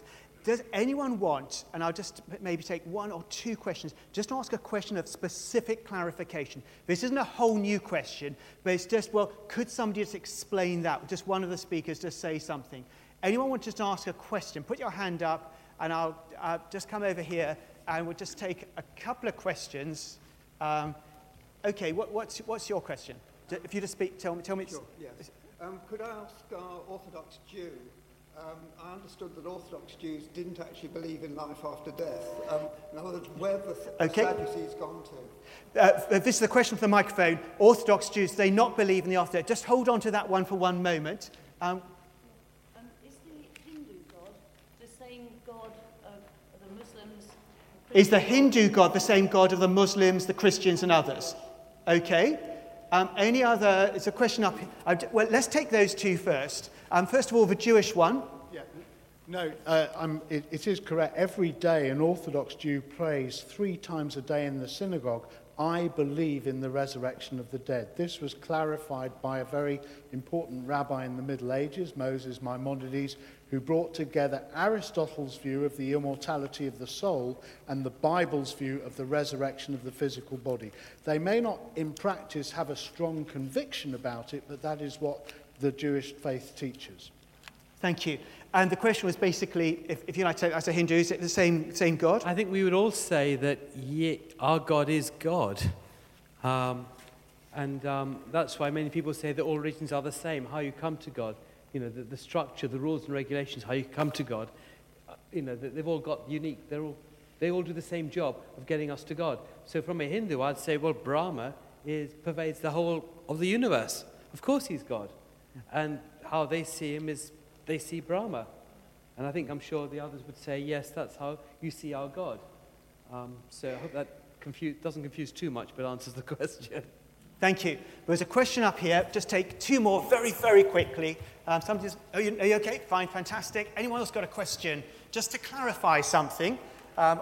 does anyone want, and I'll just maybe take one or two questions, just ask a question of specific clarification. This isn't a whole new question, but it's just, well, could somebody just explain that? Just one of the speakers just say something. Anyone want to just ask a question? Put your hand up, and I'll uh, just come over here, and we'll just take a couple of questions. Um, okay, what, what's, what's your question? If you just speak, tell me. Tell me. Sure, yes. Um, could I ask our Orthodox Jew, um, I understood that Orthodox Jews didn't actually believe in life after death. Um, in other words, where have the okay. Sadducees gone to? Uh, this is a question from the microphone. Orthodox Jews, they not believe in the afterlife. Just hold on to that one for one moment. Um, um, is the Hindu God the same God of the Muslims? Is the Hindu God the same God of the Muslims, the Christians, and others? Okay. Um, any other? It's a question up here. Uh, well, let's take those two first. Um, first of all, the Jewish one. Yeah. No, uh, I'm, it, it is correct. Every day an Orthodox Jew prays three times a day in the synagogue, I believe in the resurrection of the dead. This was clarified by a very important rabbi in the Middle Ages, Moses Maimonides, who brought together Aristotle's view of the immortality of the soul and the Bible's view of the resurrection of the physical body. They may not, in practice, have a strong conviction about it, but that is what the Jewish faith teaches. Thank you. And the question was basically, if, if you like to, as a Hindu, is it the same, same God? I think we would all say that ye, our God is God. Um, and um, that's why many people say that all religions are the same, how you come to God. You know, the, the structure, the rules and regulations, how you come to God, uh, you know, they've all got unique, they're all, they all do the same job of getting us to God. So from a Hindu, I'd say, well, Brahma is, pervades the whole of the universe. Of course he's God. And how they see him is, they see Brahma. And I think, I'm sure the others would say, yes, that's how you see our God. Um, so I hope that confuse, doesn't confuse too much, but answers the question. Thank you. There's a question up here. Just take two more very, very quickly. Um, somebody's, are you, are you okay? Fine, fantastic. Anyone else got a question? Just to clarify something. Um,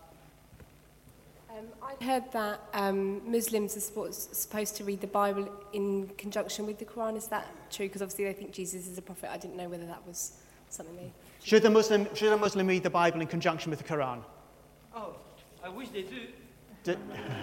um, I'd heard that um, Muslims are supposed, supposed to read the Bible in conjunction with the Quran. Is that true? Because obviously they think Jesus is a prophet. I didn't know whether that was something they... Should the Muslim, should a Muslim read the Bible in conjunction with the Quran? Oh, I wish they do. Do,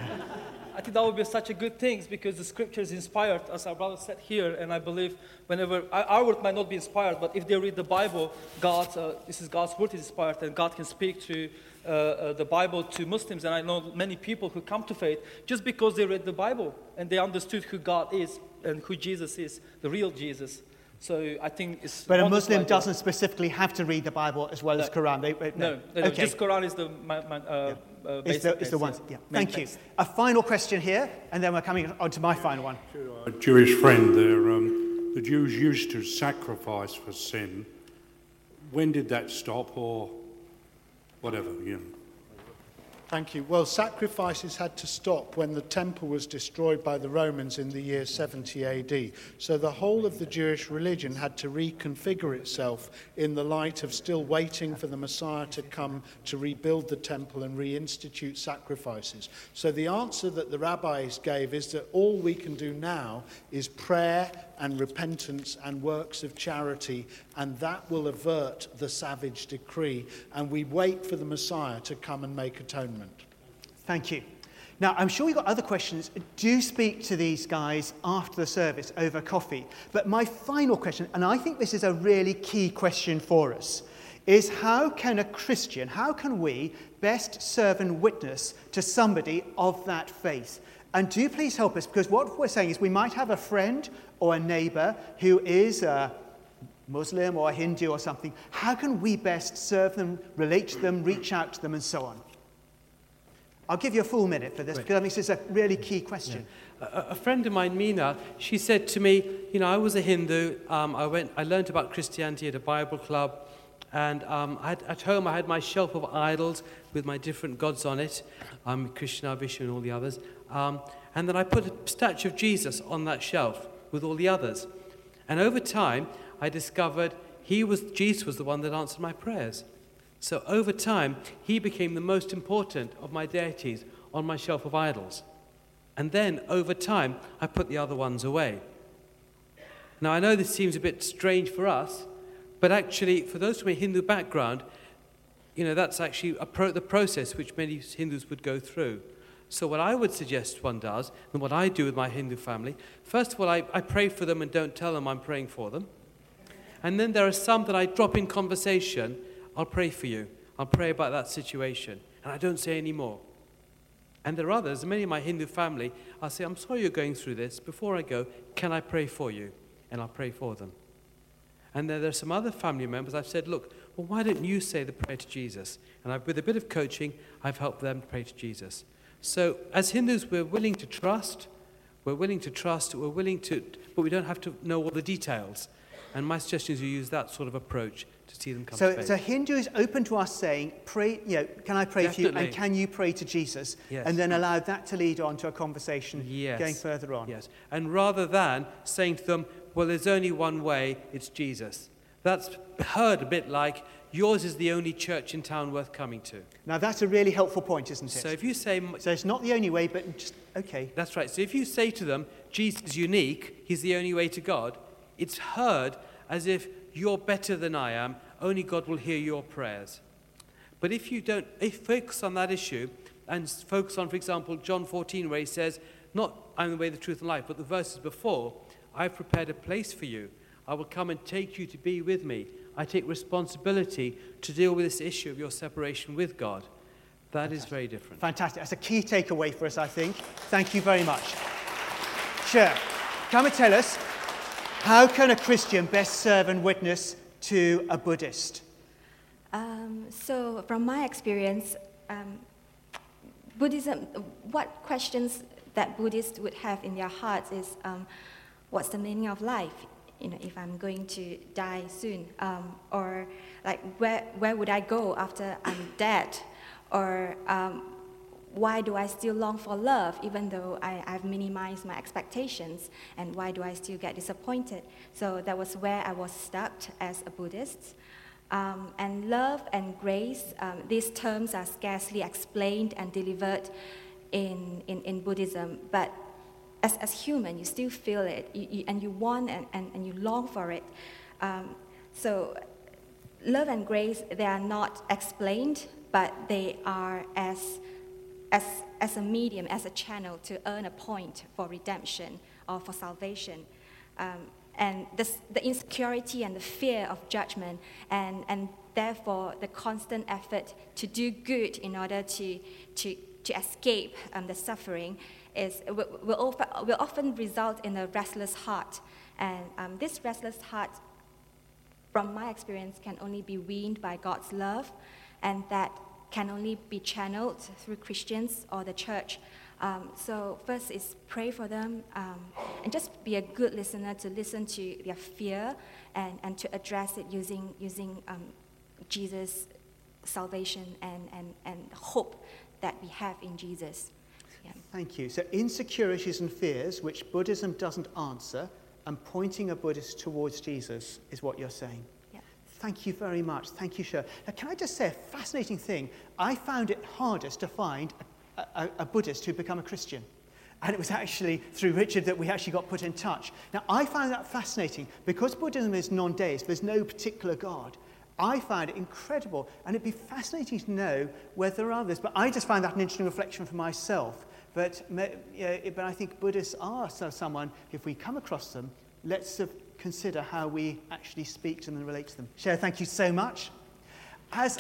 I think that would be such a good thing because the scripture is inspired, as our brother said here, and I believe whenever, our word might not be inspired, but if they read the Bible, God, uh, this is God's word is inspired, and God can speak to uh, uh, the Bible to Muslims, and I know many people who come to faith just because they read the Bible, and they understood who God is, and who Jesus is, the real Jesus. So I think it's... But a Muslim doesn't specifically have to read the Bible as well no. as Quran. They, they, no, no, no okay. just Quran is the my, my, uh, yeah. uh, basic it's the, the, it's the one. yeah. Yeah. Thank you. Text. A final question here, and then we're coming on to my final one. A Jewish friend there. Um, the Jews used to sacrifice for sin. When did that stop, or whatever? You know? Thank you. Well, sacrifices had to stop when the temple was destroyed by the Romans in the year seventy A D. So the whole of the Jewish religion had to reconfigure itself in the light of still waiting for the Messiah to come to rebuild the temple and reinstitute sacrifices. So the answer that the rabbis gave is that all we can do now is prayer and repentance and works of charity, and that will avert the savage decree, and we wait for the Messiah to come and make atonement. Thank you. Now, I'm sure you've got other questions. Do speak to these guys after the service over coffee. But my final question, and I think this is a really key question for us, is how can a Christian, how can we best serve and witness to somebody of that faith? And do please help us, because what we're saying is we might have a friend or a neighbor who is a Muslim or a Hindu or something. How can we best serve them, relate to them, reach out to them, and so on? I'll give you a full minute for this, because I think this is a really key question. Yeah. A, a friend of mine, Mina, she said to me, you know, I was a Hindu. Um, I went, I learned about Christianity at a Bible club, and um, I had, at home I had my shelf of idols with my different gods on it, um, Krishna, Vishnu, and all the others. Um, and then I put a statue of Jesus on that shelf with all the others. And over time, I discovered he was, Jesus was the one that answered my prayers. So over time, he became the most important of my deities on my shelf of idols. And then, over time, I put the other ones away. Now, I know this seems a bit strange for us, but actually, for those from a Hindu background, you know, that's actually a pro- the process which many Hindus would go through. So what I would suggest one does, and what I do with my Hindu family, first of all, I, I pray for them and don't tell them I'm praying for them. And then there are some that I drop in conversation. I'll pray for you. I'll pray about that situation. And I don't say any more. And there are others, many of my Hindu family, I'll say, I'm sorry you're going through this. Before I go, can I pray for you? And I'll pray for them. And then there are some other family members I've said, look, well, why don't you say the prayer to Jesus? And I've, with a bit of coaching, I've helped them pray to Jesus. So as Hindus, we're willing to trust, we're willing to trust, we're willing to, but we don't have to know all the details. And my suggestion is you use that sort of approach to see them come so, to faith. So Hindu is open to us saying, pray, you know, can I pray Definitely. for you, and can you pray to Jesus? Yes. And then allow that to lead on to a conversation Yes. going further on. Yes. And rather than saying to them, well, there's only one way, it's Jesus. That's heard a bit like, yours is the only church in town worth coming to. Now, that's a really helpful point, isn't it? So if you say... So it's not the only way, but just, okay. That's right. So if you say to them, Jesus is unique, he's the only way to God, it's heard as if you're better than I am, only God will hear your prayers. But if you don't if you focus on that issue, and focus on, for example, John fourteen, where he says, not I'm the way, the truth, and life, but the verses before, I've prepared a place for you. I will come and take you to be with me. I take responsibility to deal with this issue of your separation with God. That Fantastic. Is very different. Fantastic. That's a key takeaway for us, I think. Thank you very much. Sure. Come and tell us, how can a Christian best serve and witness to a Buddhist? Um, so from my experience, um, Buddhism, what questions that Buddhists would have in their hearts is, um, what's the meaning of life? You know, if I'm going to die soon, um, or like where where would I go after I'm dead, or um, why do I still long for love even though I, I've minimized my expectations, and why do I still get disappointed? So that was where I was stuck as a Buddhist. Um, and love and grace, um, these terms are scarcely explained and delivered in in, in Buddhism, but As, as human, you still feel it, you, you, and you want and, and, and you long for it. Um, so love and grace, they are not explained, but they are as, as, as a medium, as a channel to earn a point for redemption or for salvation. Um, and this, the insecurity and the fear of judgment, and, and therefore the constant effort to do good in order to, to, to escape um, the suffering, is will, will, often, will often result in a restless heart. And um, this restless heart, from my experience, can only be weaned by God's love, and that can only be channeled through Christians or the church. Um, so first is pray for them, um, and just be a good listener to listen to their fear, and, and to address it using, using um, Jesus' salvation and, and, and hope that we have in Jesus. Yeah. Thank you. So insecurities and fears, which Buddhism doesn't answer, and pointing a Buddhist towards Jesus is what you're saying. Yeah. Thank you very much. Thank you, Sher. Now, can I just say a fascinating thing? I found it hardest to find a, a, a Buddhist who'd become a Christian. And it was actually through Richard that we actually got put in touch. Now, I found that fascinating. Because Buddhism is non-deist, there's no particular God. I found it incredible, and it'd be fascinating to know whether others, but I just found that an interesting reflection for myself. But, uh, but I think Buddhists are so someone, if we come across them, let's uh, consider how we actually speak to them and relate to them. Cher, thank you so much. As,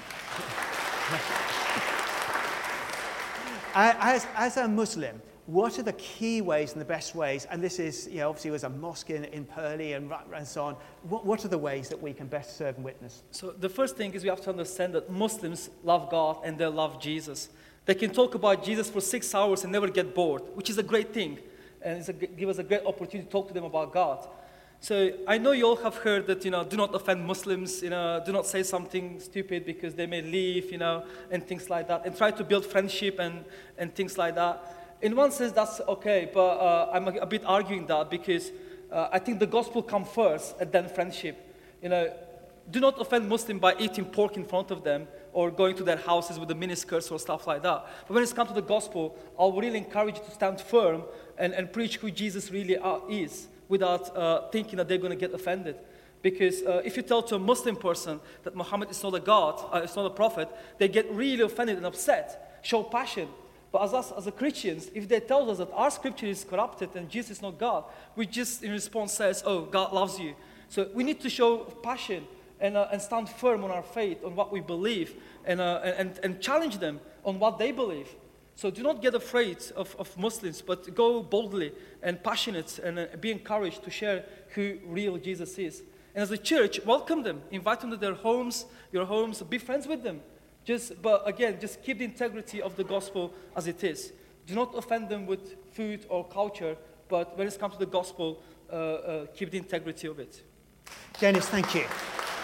as, as a Muslim, what are the key ways and the best ways, and this is, you know, obviously there was a mosque in, in Purley and, and so on, what, what are the ways that we can best serve and witness? So the first thing is we have to understand that Muslims love God and they love Jesus. They can talk about Jesus for six hours and never get bored, which is a great thing, and it's a, give us a great opportunity to talk to them about God. So I know you all have heard that, you know, do not offend Muslims, you know, do not say something stupid because they may leave, you know, and things like that, and try to build friendship and, and things like that. In one sense, that's okay, but uh, I'm a, a bit arguing that because uh, I think the gospel comes first and then friendship. You know, do not offend Muslims by eating pork in front of them or going to their houses with the miniskirts or stuff like that. But when it's come to the gospel, I would really encourage you to stand firm and, and preach who Jesus really are, is without uh, thinking that they're going to get offended. Because uh, if you tell to a Muslim person that Muhammad is not a god, uh, it's not a prophet, they get really offended and upset, show passion. But as us, as a Christians, if they tell us that our scripture is corrupted and Jesus is not God, we just in response says, oh, God loves you. So we need to show passion and, uh, and stand firm on our faith, on what we believe, and, uh, and, and challenge them on what they believe. So do not get afraid of, of Muslims, but go boldly and passionate and uh, be encouraged to share who real Jesus is. And as a church, welcome them, invite them to their homes, your homes, be friends with them. Just, but again, just keep the integrity of the gospel as it is. Do not offend them with food or culture, but when it comes to the gospel, uh, uh, keep the integrity of it. Dennis, thank you.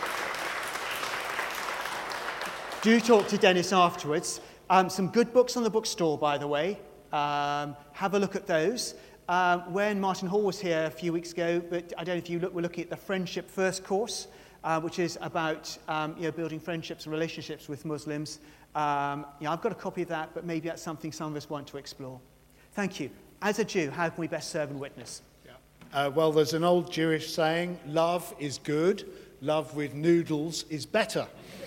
Do talk to Dennis afterwards. Um, some good books on the bookstore, by the way. Um, have a look at those. Um, when Martin Hall was here a few weeks ago, but I don't know if you look, were looking at the Friendship First course, uh, which is about um, you know, building friendships and relationships with Muslims. Um, yeah, I've got a copy of that, but maybe that's something some of us want to explore. Thank you. As a Jew, how can we best serve and witness? Yeah. Uh, well, there's an old Jewish saying, love is good, love with noodles is better.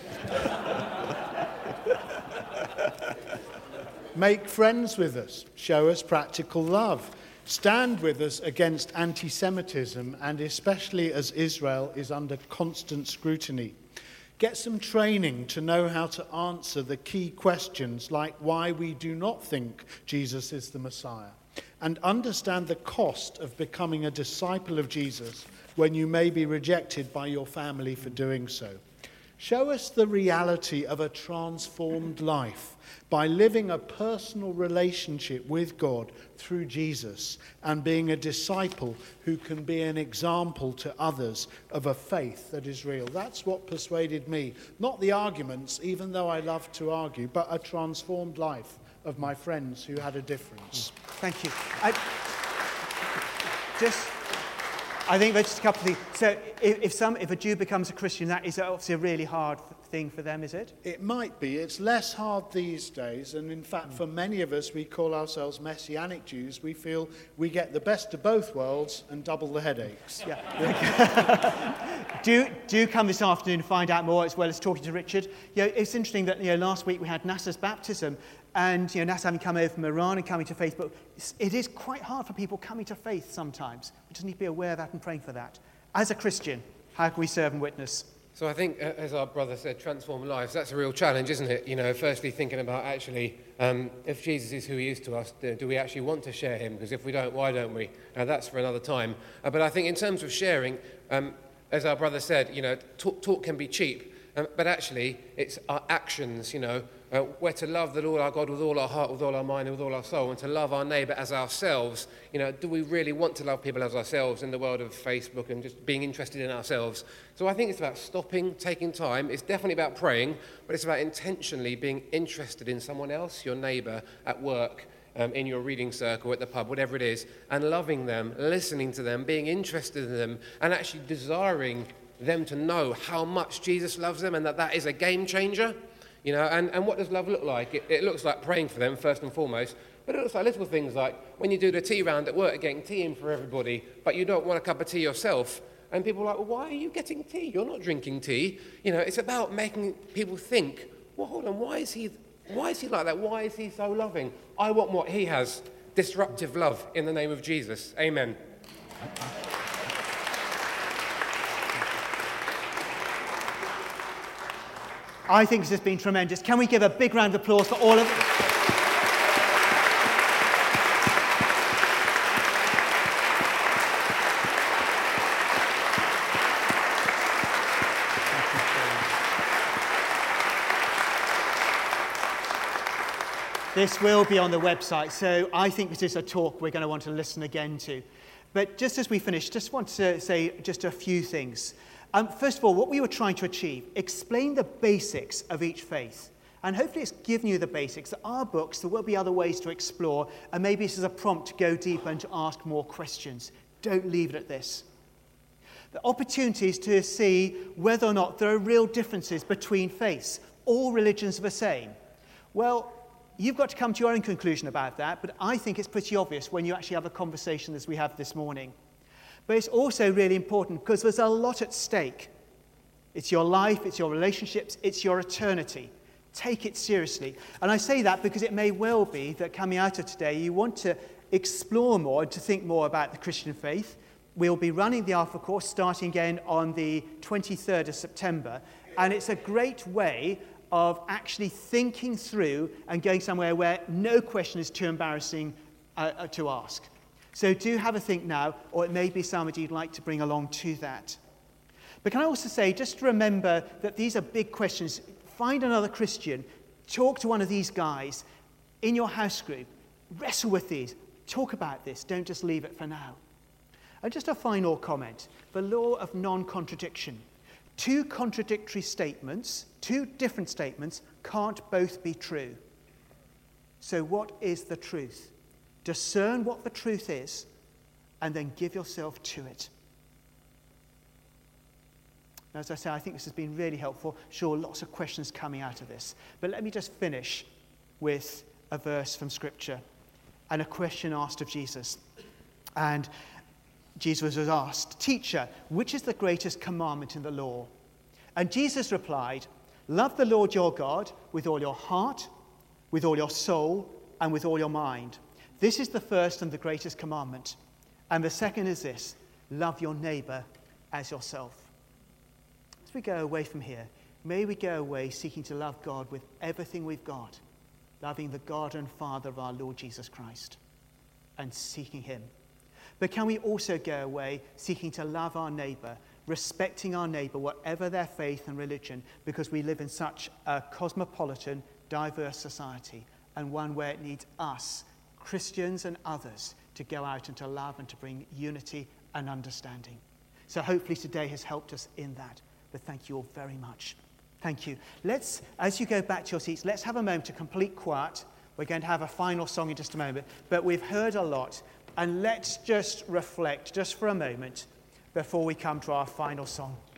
Make friends with us, show us practical love. Stand with us against anti-Semitism, and especially as Israel is under constant scrutiny. Get some training to know how to answer the key questions like why we do not think Jesus is the Messiah, and understand the cost of becoming a disciple of Jesus when you may be rejected by your family for doing so. Show us the reality of a transformed life by living a personal relationship with God through Jesus and being a disciple who can be an example to others of a faith that is real. That's what persuaded me. Not the arguments, even though I love to argue, but a transformed life of my friends who had a difference. Thank you. I, just... I think there's just a couple of things. So if, if, some, if a Jew becomes a Christian, that is obviously a really hard thing for them, is it? It might be. It's less hard these days. And in fact, mm. for many of us, we call ourselves Messianic Jews. We feel we get the best of both worlds and double the headaches. Yeah. do, do come this afternoon and find out more, as well as talking to Richard. You know, it's interesting that you know, last week we had Nasser's baptism. And you know, Nasser having come over from Iran and coming to faith, but it is quite hard for people coming to faith sometimes. We just need to be aware of that and praying for that. As a Christian, how can we serve and witness? So I think, uh, as our brother said, transform lives. That's a real challenge, isn't it? You know, firstly thinking about actually, um, if Jesus is who he is to us, do, do we actually want to share him? Because if we don't, why don't we? Uh, that's for another time. Uh, but I think in terms of sharing, um, as our brother said, you know, talk, talk can be cheap, um, but actually it's our actions, you know. Uh, we're to love the Lord our God with all our heart, with all our mind, and with all our soul, and to love our neighbour as ourselves. You know, do we really want to love people as ourselves in the world of Facebook and just being interested in ourselves? So I think it's about stopping, taking time. It's definitely about praying, but it's about intentionally being interested in someone else, your neighbour, at work, um, in your reading circle, at the pub, whatever it is, and loving them, listening to them, being interested in them, and actually desiring them to know how much Jesus loves them and that that is a game changer. You know, and, and what does love look like? It, it looks like praying for them, first and foremost, but it looks like little things like when you do the tea round at work, getting tea in for everybody, but you don't want a cup of tea yourself, and people are like, well, why are you getting tea? You're not drinking tea. You know, it's about making people think, well, hold on, why is he, why is he like that? Why is he so loving? I want what he has, disruptive love in the name of Jesus. Amen. I think this has been tremendous. Can we give a big round of applause for all of them? This will be on the website, so I think this is a talk we're going to want to listen again to. But just as we finish, just want to say just a few things. Um, first of all, what we were trying to achieve, explain the basics of each faith. And hopefully it's given you the basics. There are books, there will be other ways to explore, and maybe this is a prompt to go deeper and to ask more questions. Don't leave it at this. The opportunities to see whether or not there are real differences between faiths. All religions are the same. Well, you've got to come to your own conclusion about that, but I think it's pretty obvious when you actually have a conversation as we have this morning. But it's also really important because there's a lot at stake. It's your life, it's your relationships, it's your eternity. Take it seriously. And I say that because it may well be that coming out of today, you want to explore more and to think more about the Christian faith. We'll be running the Alpha course starting again on the twenty-third of September. And it's a great way of actually thinking through and going somewhere where no question is too embarrassing uh, to ask. So do have a think now, or it may be somebody you'd like to bring along to that. But can I also say, just remember that these are big questions. Find another Christian, talk to one of these guys in your house group, wrestle with these, talk about this, don't just leave it for now. And just a final comment, the law of non-contradiction. Two contradictory statements, two different statements, can't both be true. So what is the truth? Discern what the truth is, and then give yourself to it. Now, as I say, I think this has been really helpful. Sure, lots of questions coming out of this. But let me just finish with a verse from Scripture and a question asked of Jesus. And Jesus was asked, "Teacher, which is the greatest commandment in the law?" And Jesus replied, "Love the Lord your God with all your heart, with all your soul, and with all your mind. This is the first and the greatest commandment. And the second is this, love your neighbor as yourself." As we go away from here, may we go away seeking to love God with everything we've got, loving the God and Father of our Lord Jesus Christ, and seeking him. But can we also go away seeking to love our neighbor, respecting our neighbor, whatever their faith and religion, because we live in such a cosmopolitan, diverse society, and one where it needs us, Christians and others, to go out and to love and to bring unity and understanding. So hopefully today has helped us in that. But thank you all very much. Thank you. Let's, as you go back to your seats, let's have a moment of complete quiet. We're going to have a final song in just a moment. But we've heard a lot. And let's just reflect just for a moment before we come to our final song.